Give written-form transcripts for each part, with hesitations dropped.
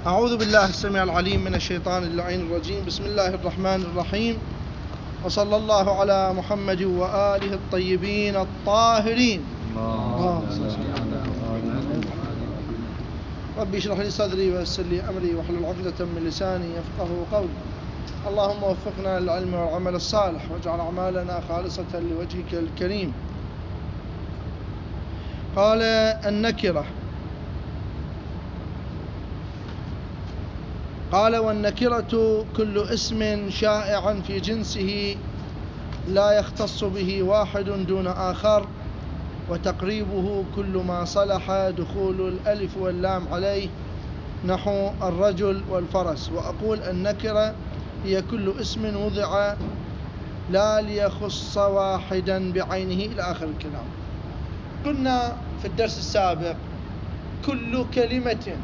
أعوذ بالله السميع العليم من الشيطان اللعين الرجيم. بسم الله الرحمن الرحيم، وصلى الله على محمد وآله الطيبين الطاهرين. ربي اشرح لي صدري ويسر لي أمري واحلل عقدة من لساني يفقه قولي. اللهم وفقنا للعلم والعمل الصالح واجعل أعمالنا خالصة لوجهك الكريم. قال النكرة. قال والنكرة كل اسم شائع في جنسه لا يختص به واحد دون آخر، وتقريبه كل ما صلح دخول الألف واللام عليه، نحو الرجل والفرس. وأقول النكرة هي كل اسم وضع لا ليخص واحدا بعينه إلى آخر الكلام. قلنا في الدرس السابق كل كلمة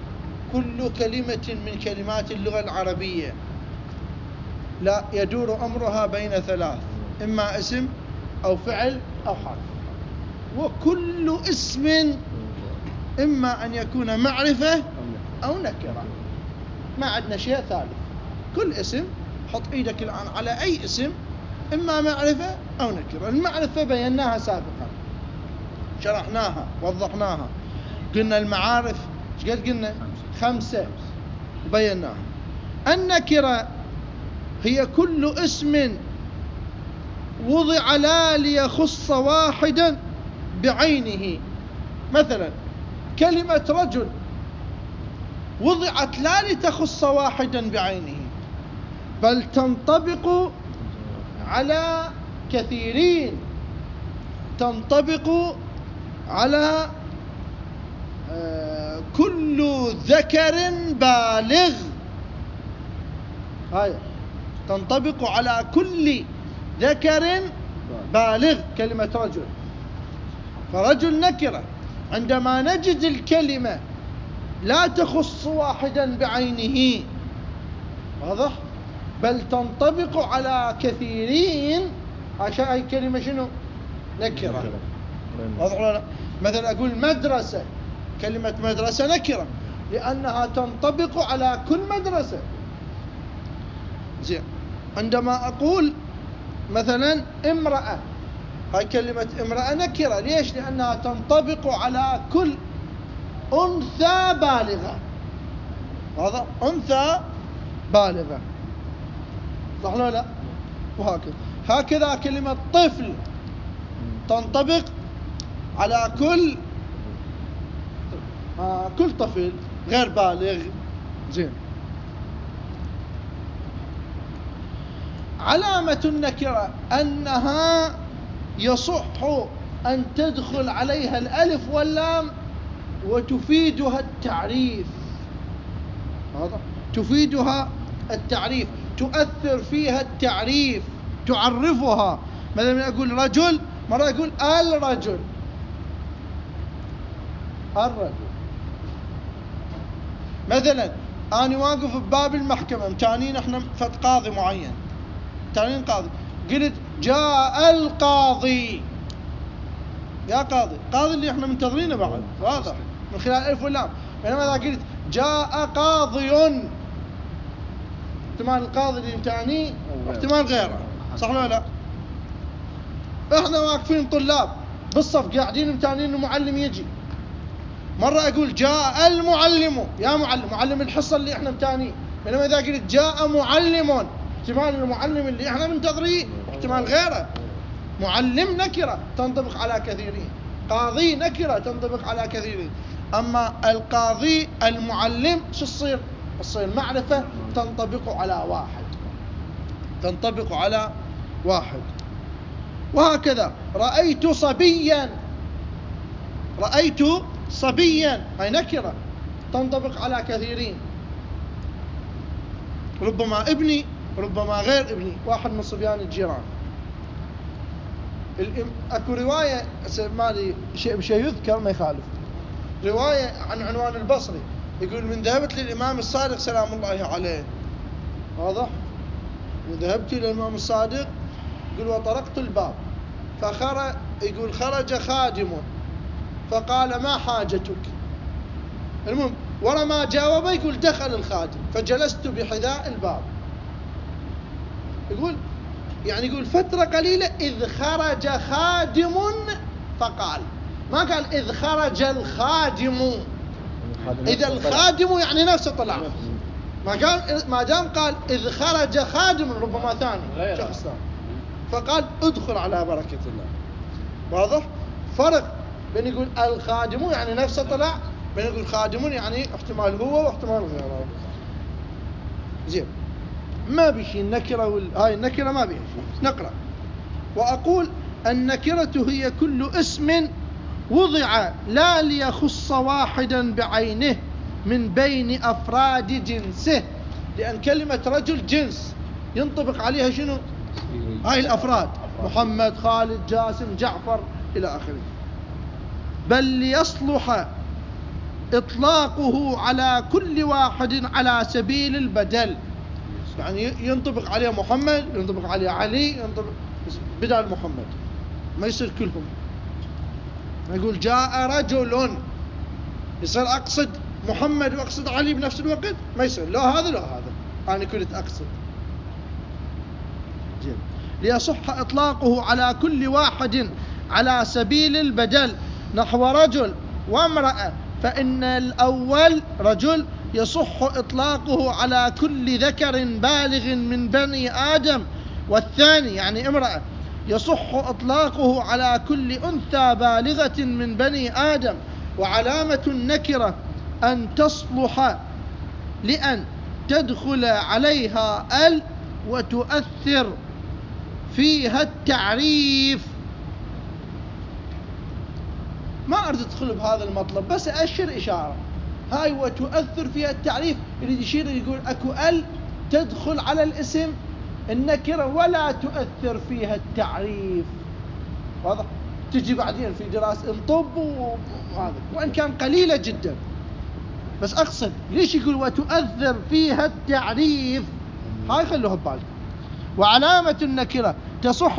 من كلمات اللغة العربية لا يدور أمرها بين ثلاث: إما اسم أو فعل أو حرف. وكل اسم إما أن يكون معرفة أو نكرة، ما عندنا شيء ثالث. كل اسم، حط إيدك الآن على أي اسم، إما معرفة أو نكرة. المعرفة بيناها سابقا، شرحناها وضحناها. قلنا المعارف قد قلنا 5 وبيناها. النكرة هي كل اسم وضع لا ليخص واحدا بعينه. مثلا كلمة رجل وضعت لا لتخص واحدا بعينه، بل تنطبق على كثيرين، تنطبق على كل ذكر بالغ. هاي تنطبق على كل ذكر بالغ كلمة رجل. فرجل نكرة عندما نجد الكلمة لا تخص واحدا بعينه، واضح؟ بل تنطبق على كثيرين. هاي الكلمة شنو؟ نكرة. واضح ولا لا؟ مثلا أقول مدرسة، كلمة مدرسة نكرة لأنها تنطبق على كل مدرسة. زين. عندما أقول مثلا امرأة، هاي كلمة امرأة نكرة. ليش؟ لأنها تنطبق على كل أنثى بالغة. واضح؟ أنثى بالغة، صح ولا لا؟ وهكذا. هكذا كلمة طفل تنطبق على كل طفل غير بالغ. زين. علامة النكرة أنها يصح أن تدخل عليها الألف واللام وتفيدها التعريف. واضح؟ تفيدها التعريف، تؤثر فيها التعريف، تعرفها. مثلا أقول رجل، مرة أقول الرجل. مثلا أنا واقف بباب المحكمة، متانين احنا فت قاضي معين، متانين قاضي، قلت جاء القاضي. يا قاضي اللي احنا منتظرينه بعد، واضح من خلال الألف واللام. بينما إذا قلت جاء قاضي، احتمال القاضي اللي متانيه واحتمال غيره، صح ولا لا؟ احنا واقفين طلاب بالصف قاعدين متانين المعلم يجي، مرة أقول جاء المعلم، يا معلم الحصة اللي احنا متانيه. بينما إذا قلت جاء معلم، احتمال المعلم اللي احنا منتظريه احتمال غيره. معلم نكرة تنطبق على كثيرين، قاضي نكرة تنطبق على كثيرين. أما القاضي المعلم شو تصير معرفة تنطبق على واحد. وهكذا رأيت صبيا هاي نكرة تنطبق على كثيرين، ربما ابني ربما غير ابني، واحد من صبيان الجيران. اكو رواية مالي شيء يذكر ما يخالف، رواية عن عنوان البصري يقول: من ذهبت للإمام الصادق سلام الله عليه. واضح؟ من ذهبت للإمام الصادق، يقول وطرقت الباب خرج خادم فقال ما حاجتك. المهم ورا ما جاوب يقول دخل الخادم فجلست بحذاء الباب. يقول فترة قليلة إذ خرج خادم فقال، ما قال إذ خرج الخادم. إذا الخادم يعني نفسه طلع، ما دام قال إذ خرج خادم ربما ثاني شخص ثاني، فقال ادخل على بركة الله. واضح؟ فرق بين يقول الخادم يعني نفسه طلع، بين يقول خادم يعني احتمال هو واحتمال غيره. زين، ما بشي النكرة هاي النكرة ما بيها شيء. نقرأ: وأقول النكرة هي كل اسم وضع لا ليخص واحدا بعينه من بين أفراد جنسه، لأن كلمة رجل جنس ينطبق عليها شنو؟ هاي الأفراد، محمد، خالد، جاسم، جعفر إلى آخره. بل ليصلح إطلاقه على كل واحد على سبيل البدل، يعني ينطبق عليه محمد، ينطبق عليه علي، ينطبق بدل محمد، ما يصير كلهم. يقول جاء رجل، يصير أقصد محمد وأقصد علي بنفس الوقت؟ ما يصير، لا هذا لا هذا، أنا كنت أقصد. زين، ليصح إطلاقه على كل واحد على سبيل البدل، نحو رجل وامرأة، فإن الأول رجل يصح إطلاقه على كل ذكر بالغ من بني آدم، والثاني يعني امرأة يصح إطلاقه على كل أنثى بالغة من بني آدم. وعلامة النكرة أن تصلح لأن تدخل عليها ال وتؤثر فيها التعريف. ما أريد أدخل بهذا المطلب، بس أشر إشارة. هاي وتؤثر فيها التعريف، اللي يشير يقول أكو ال تدخل على الاسم النكرة ولا تؤثر فيها التعريف. واضح؟ تجي بعدين في دراسة طب وهذا، وإن كان قليلة جدا، بس أقصد ليش يقول وتؤثر فيها التعريف، هاي خلوها ببالكم. وعلامة النكرة تصلح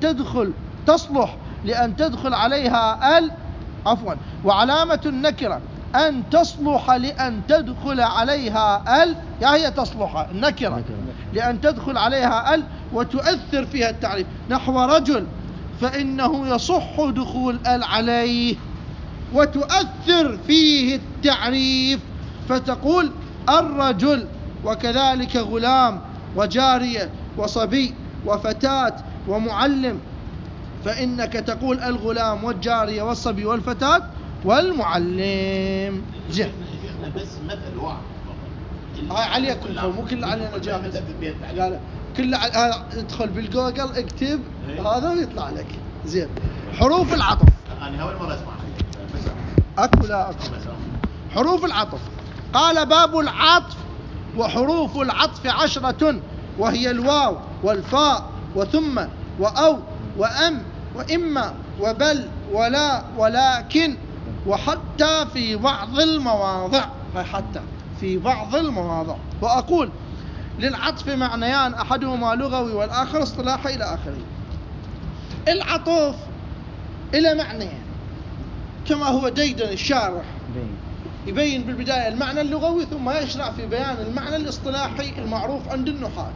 لأن تدخل عليها ال، عفوا، وعلامة النكرة أن تصلح لأن تدخل عليها ال، هي تصلح النكرة لأن تدخل عليها ال وتؤثر فيها التعريف، نحو رجل فإنه يصح دخول ال عليه وتؤثر فيه التعريف، فتقول الرجل، وكذلك غلام وجارية وصبي وفتاة ومعلم، فإنك تقول الغلام والجارية والصبي والفتاة والمعلم. زين، بس مثل واحد هاي عليكم، مو كل علينا جاهز. لا كل ادخل بالجوجل اكتب هذا ويطلع لك. زين، حروف العطف. انا اول مره اسمع اكو حروف العطف. قال باب العطف: وحروف العطف 10، وهي الواو والفاء وثم وأو وأم وإما وبل ولا ولكن وحتى في بعض المواضع. حتى في بعض المواضع. وأقول للعطف معنيان، أحدهما لغوي والآخر اصطلاحي إلى آخره. العطف إلى معنيين كما هو ديدن الشارح يبين بالبداية المعنى اللغوي ثم يشرع في بيان المعنى الاصطلاحي المعروف عند النحاة.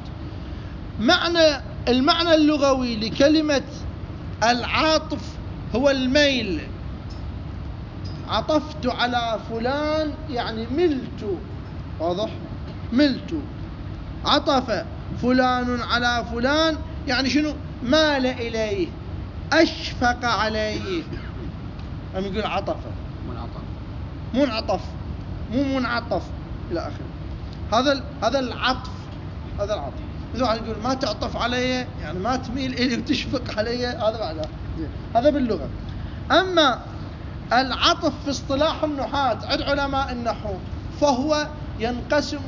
المعنى اللغوي لكلمة العاطف هو الميل. عطفت على فلان يعني ملت. واضح؟ ملت. عطف فلان على فلان يعني شنو؟ مال إليه، أشفق عليه. أم يقول عطف، منعطف، مو منعطف إلى آخره. هذا العطف. هذا العطف. إذا واحد يقول ما تعطف علي يعني ما تميل إلي وتشفق علي، هذا معناه. هذا باللغة. أما العطف في اصطلاح النحاة عند علماء النحو فهو ينقسم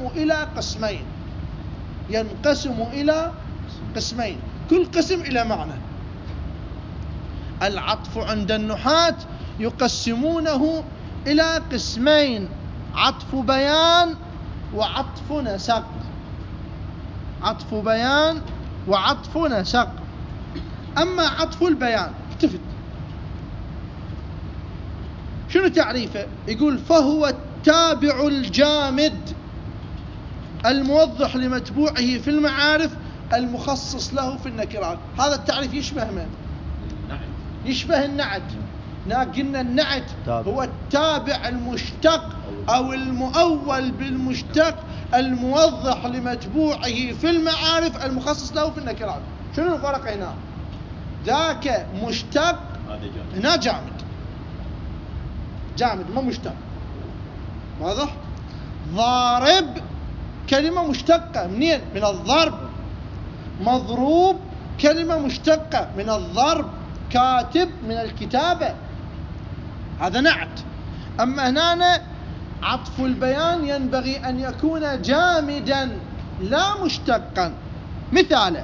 إلى قسمين، كل قسم إلى معنى. العطف عند النحاة يقسمونه إلى قسمين: عطف بيان وعطف نسق. عطف بيان وعطف نسق. أما عطف البيان التفت شنو تعريفه؟ يقول فهو والتابع الجامد الموضح لمتبوعه في المعارف المخصص له في النكرات. هذا التعريف يشبه من؟ يشبه النعت. قلنا النعت هو التابع المشتق أو المؤول بالمشتق الموضح لمتبوعه في المعارف المخصص له في النكرات. شنو الفرق هنا؟ ذاك مشتق، هنا جامد ما مشتق. واضح؟ ضارب كلمة مشتقة منين؟ من الضرب. مضروب كلمة مشتقة من الضرب. كاتب من الكتابة. هذا نعت. أما هنا عطف البيان ينبغي أن يكون جامدا لا مشتقا. مثاله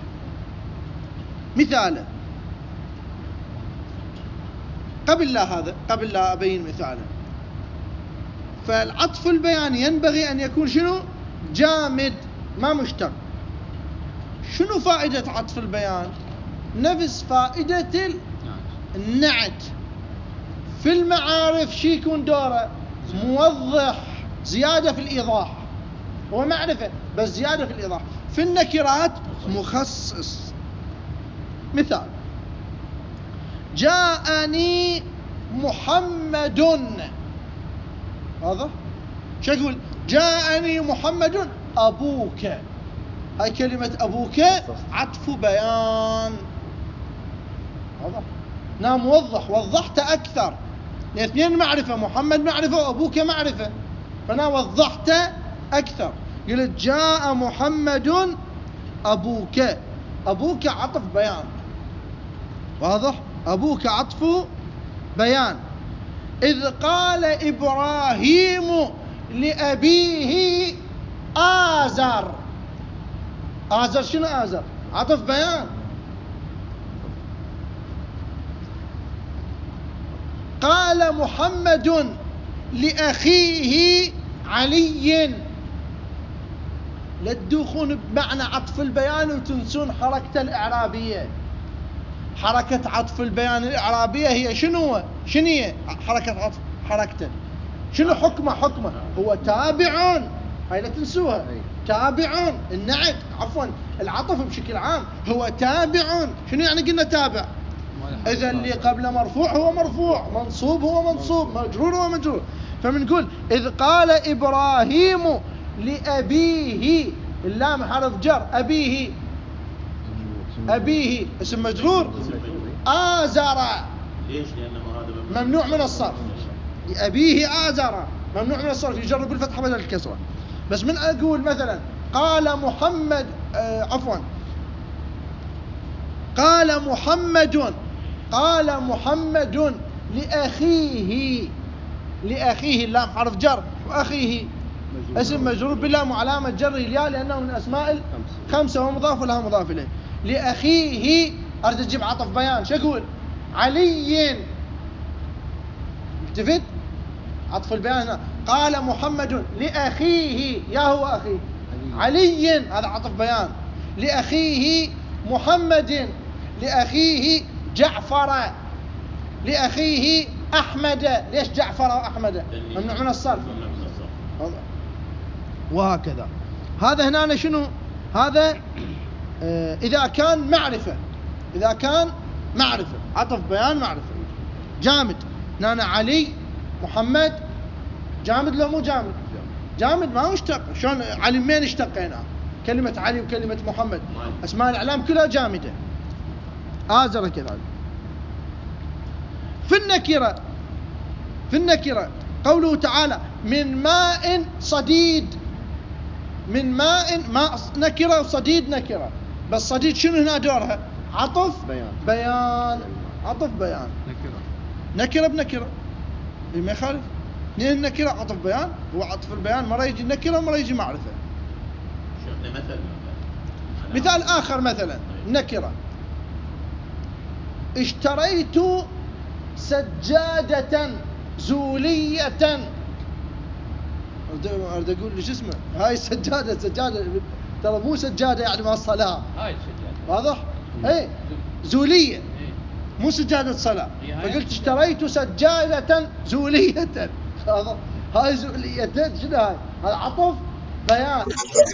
قبل لا أبين مثاله. فالعطف البياني ينبغي أن يكون شنو؟ جامد ما مشتق. شنو فائدة عطف البيان؟ نفس فائدة النعت. في المعارف شي يكون دوره؟ موضح، زيادة في الإيضاح. هو معرفة بس زيادة في الإيضاح. في النكرات مخصص. مثال: جاءني محمد. واضح؟ شو أقول؟ جاءني محمد أبوك. هاي كلمة أبوك عطف بيان. واضح؟ نعم موضح، وضحت أكثر. الاثنين معرفة، محمد معرفة وأبوك معرفة، فأنا وضحت أكثر. قلت جاء محمد أبوك. أبوك عطف بيان. واضح؟ أبوك عطف بيان. إذ قال إبراهيم لأبيه آزر. آزر شنو آزر؟ عطف بيان. قال محمد لأخيه علي. لا تدوخون بمعنى عطف البيان وتنسون حركة الإعرابية. حركة عطف البيان الإعرابية هي شنو هي حركة عطف؟ حركته شنو حكمه؟ هو تابع. هاي لا تنسوها. تابع النعت، عفوا العطف بشكل عام هو تابع. شنو يعني قلنا تابع؟ إذا اللي قبل مرفوع هو مرفوع، منصوب هو منصوب، مجرور هو مجرور. فمنقول إذ قال إبراهيم لأبيه، اللام حرف جر. أبيه اسم مجرور. آزر ليش؟ لأنه هذا ممنوع من الصرف. لأبيه آزر ممنوع من الصرف، يجر بالفتحة بدل الكسرة. بس من أقول مثلا قال محمد قال محمد لأخيه اللام حرف جر، وأخيه اسم مجرور باللام وعلامة جره الياء لأنه من أسماء الخمسة ومضاف لها مضاف إليه. لأخيه أريد أجيب عطف بيان. شو أقول؟ علي. التفت عطف البيان هنا. قال محمد لأخيه، يا هو أخيه علي، هذا عطف بيان. لأخيه محمد، لأخيه جعفر، لأخيه أحمد. ليش جعفر وأحمد؟ ممنوع من الصرف. وهكذا. هذا هنا شنو؟ هذا إذا كان معرفة عطف بيان معرفة جامد. هنا علي محمد جامد لو مو جامد؟ جامد ما مشتق. شلون علي منين اشتقينا؟ كلمة علي وكلمة محمد أسماء الإعلام كلها جامدة. آزر كذلك. في النكرة قوله تعالى من ماء صديد. من ماء نكرة وصديد نكرة. بس صديد شنو هنا دورها؟ عطف بيان. عطف بيان. نكرة بنكرة ما يخالف. اثنين نكرة عطف بيان. هو عطف البيان مرة يجي نكرة ومرة يجي معرفة. مثال آخر مثلا نكرة: اشتريت سجادة زولية. أريد أقول ليش اسمه هاي سجادة ترى مو سجادة يعني مع الصلاة. هاي سجادة. واضح؟ ايه زولية مو سجادة صلاة. فقلت اشتريت سجادة زولية. هاي سؤالية شنو هاي؟ هذا عطف بيان.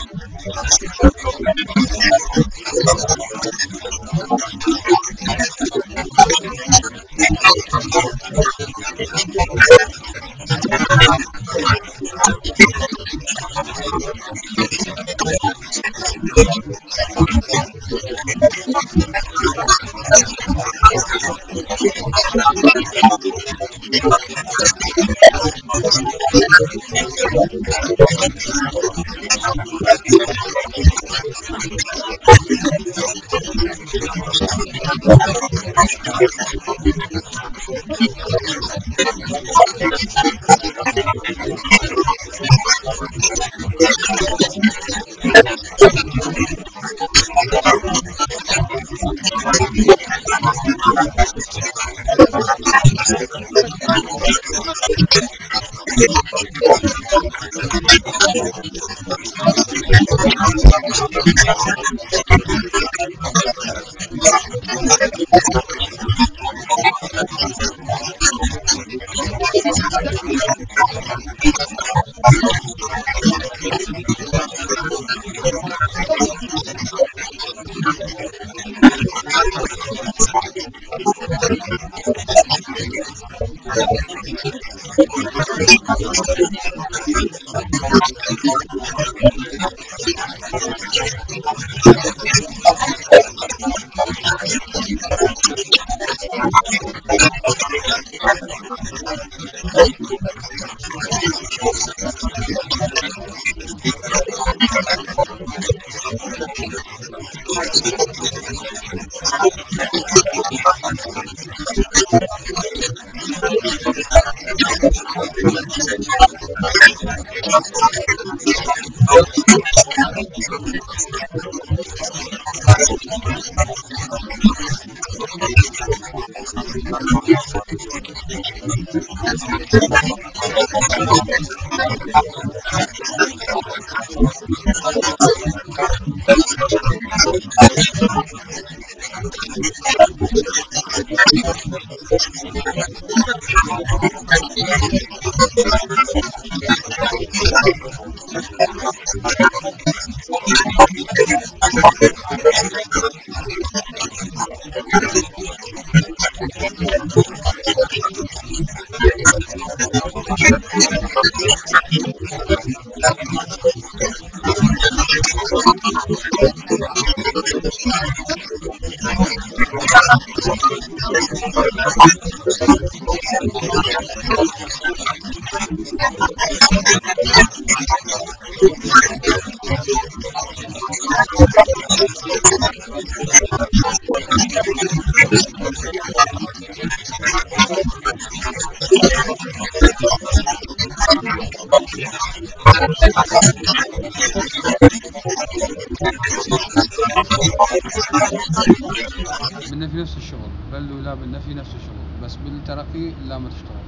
بالنفي نفس الشغل، بل ولا بالنفي نفس الشغل، بس بالترقي لا ما تشتغل.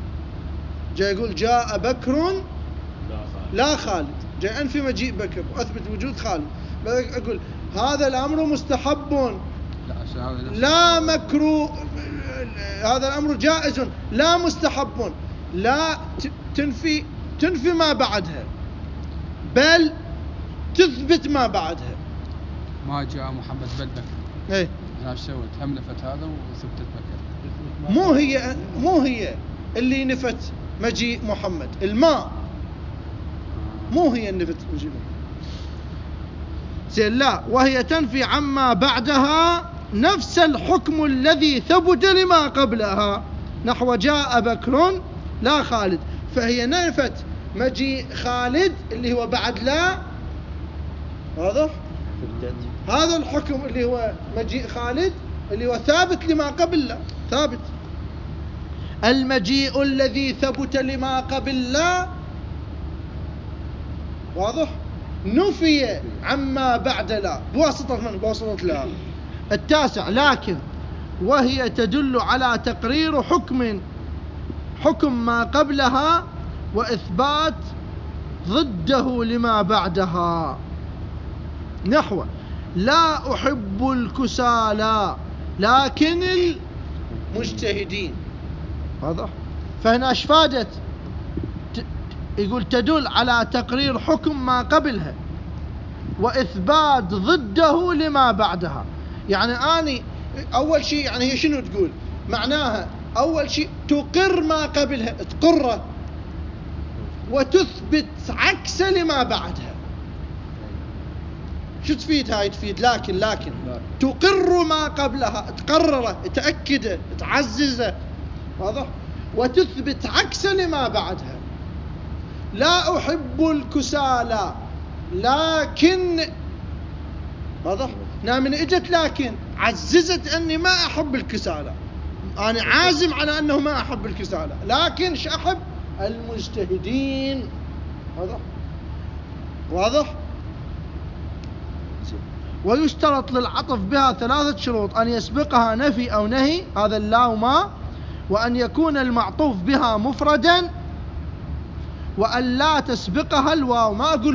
جاي يقول جاء بكر لا خالد. لا خالد، جاي أنفي مجيء بكر وأثبت وجود خالد. أقول هذا الأمر مستحب لا هذا نفس لا مكروه، هذا الأمر جائز لا مستحب، لا تنفي ما بعدها، بل تثبت ما بعدها. ما جاء محمد بل بكر. ايه انا ايش سويت؟ هم نفت هذا وثبتت بكر. مو هي اللي نفت مجيء محمد، الماء مو هي اللي نفت مجيء محمد. زين لا، وهي تنفي عما بعدها نفس الحكم الذي ثبت لما قبلها، نحو جاء بكر لا خالد، فهي نفت مجيء خالد اللي هو بعد لا، واضح؟ هذا الحكم اللي هو مجيء خالد اللي هو ثابت لما قبل لا، ثابت. المجيء الذي ثبت لما قبل لا، واضح؟ نفي عما بعد لا بواسطة من؟ بواسطة لا. التاسع، لكن وهي تدل على تقرير حكم ما قبلها وإثبات ضده لما بعدها، نحو لا أحب الكسالى لكن المجتهدين، واضح؟ فهنا ايش فادت؟ يقول تدل على تقرير حكم ما قبلها وإثبات ضده لما بعدها. يعني أني أول شيء يعني هي شنو تقول؟ معناها أول شيء تقر ما قبلها، تقره وتثبت عكس لما بعدها. شو تفيد هاي؟ تفيد لكن تقر ما قبلها، تقرره، تأكده، تعززه، واضح؟ وتثبت عكس لما بعدها. لا أحب الكسالى لكن، واضح؟ من اجت لكن عززت اني ما احب الكسالى، انا عازم على انه ما احب الكسالى، لكن ش احب المجتهدين. واضح؟ ويشترط للعطف بها 3 شروط: أن يسبقها نفي أو نهي، هذا اللا وما، وأن يكون المعطوف بها مفردا، وأن لا تسبقها الواو. ما أقول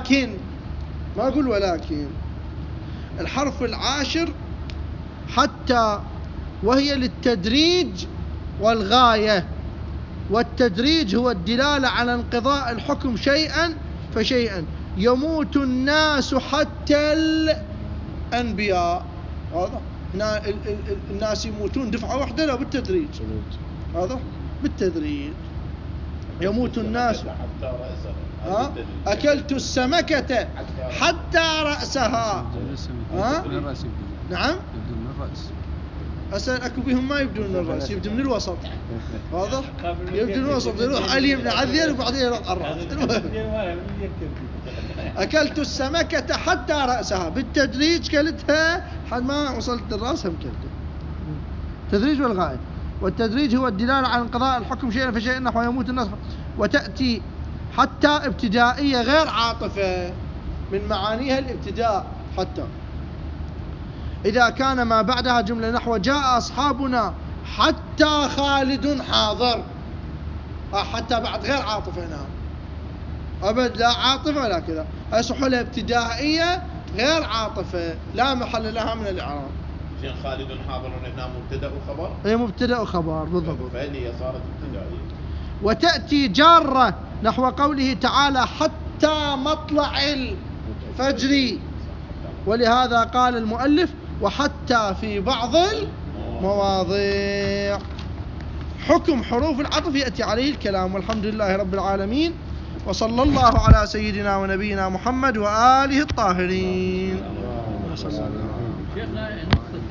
ولكن. الحرف العاشر حتى، وهي للتدريج والغاية. والتدريج هو الدلالة على انقضاء الحكم شيئا فشيئا. يموت الناس حتى الأنبياء، واضح؟ هنا الناس يموتون دفعة واحدة، لا بالتدريج، واضح؟ بالتدريج. يموت الناس أكلت السمكة حتى رأسها. نعم، يبدو من الرأس. أسأل أكو بهم ما يبدون من الرأس، يبدو من الوسط، واضح؟ يبدو من الوسط، يروح على اليمين على الذيل وبعدين يروح على الرأس. أكلت السمكة حتى رأسها، بالتدريج كلتها حد ما وصلت للرأس هم كلتها. تدريج والغاية. والتدريج هو الدلالة على انقضاء الحكم شيئا فشيئا، نحو يموت الناس. وتأتي حتى ابتدائية غير عاطفة، من معانيها الابتداء حتى، إذا كان ما بعدها جملة نحو جاء أصحابنا حتى خالد حاضر. حتى بعد غير عاطفة هنا أبد، لا عاطفة ولا كذا، أصح لها ابتدائية غير عاطفة لا محل لها من الإعراب. زين، خالد حاضر هنا مبتدأ وخبر؟ هي مبتدأ وخبر بالضبط، فهي صارت ابتدائية. وتأتي جارة نحو قوله تعالى حتى مطلع الفجر. ولهذا قال المؤلف وحتى في بعض المواضيع. حكم حروف العطف يأتي عليه الكلام. والحمد لله رب العالمين، وصلى الله على سيدنا ونبينا محمد وآله الطاهرين.